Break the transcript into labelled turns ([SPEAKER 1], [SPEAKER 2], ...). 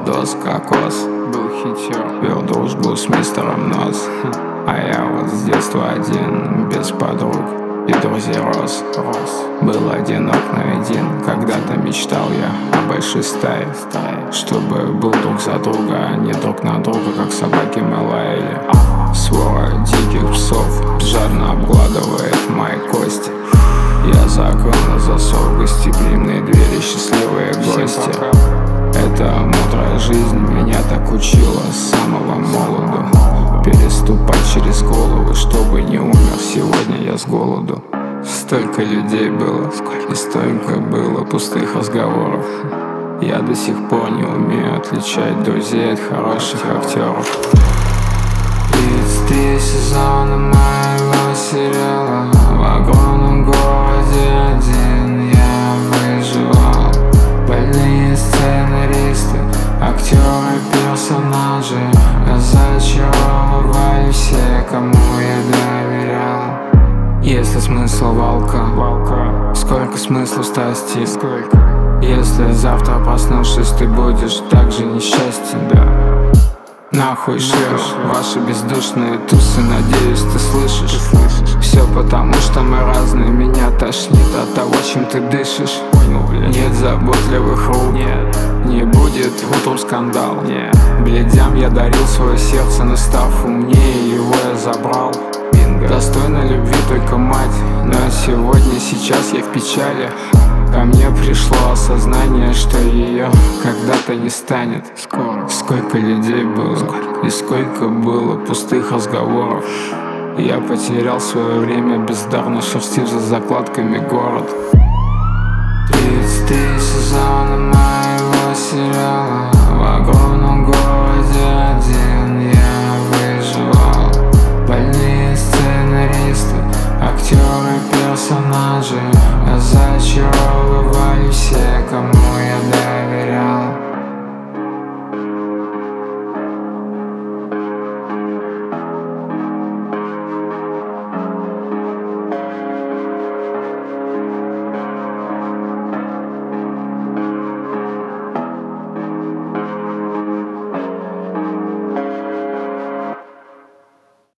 [SPEAKER 1] Дос кокос,
[SPEAKER 2] был хитер,
[SPEAKER 1] вел дружбу с мистером Нос. А я вот с детства один, без подруг и друзей рос. Был одинок один, когда-то мечтал я о большой стае, чтобы был друг за друга, а не друг на друга, как собаки мы лаяли. Свора диких псов жадно обгладывает мои кости. Я закрыл на засов гостеприимные двери, счастливые гости. Эта мудрая жизнь меня так учила с самого молоду. Переступать через головы, чтобы не умер сегодня я с голоду. Столько людей было, и столько было пустых разговоров. Я до сих пор не умею отличать друзей от хороших актеров. 33 сезона моего сериала, в огромном городе один я выживал. Больные сценаристы, актеры, персонажи разочаровывали все, кому я доверял. Если смысл волка, сколько смыслов страсти, сколько? Если завтра проснувшись ты будешь так же несчастен, да. Нахуй шлешь ваши бездушные тусы, надеюсь ты слышишь. Все потому что мы разные, меня тошнит от того, чем ты дышишь. Нет заботливых рук, не будет утром скандал. Блядям я дарил свое сердце, но став умнее, его я забрал. Достойна любви только мать, но сегодня, сейчас я в печали. Ко мне пришло осознание, что ее когда-то не станет. Сколько людей было, и сколько было пустых разговоров. Я потерял свое время, бездарно шерстив за закладками город. 33 сезона моего сериала,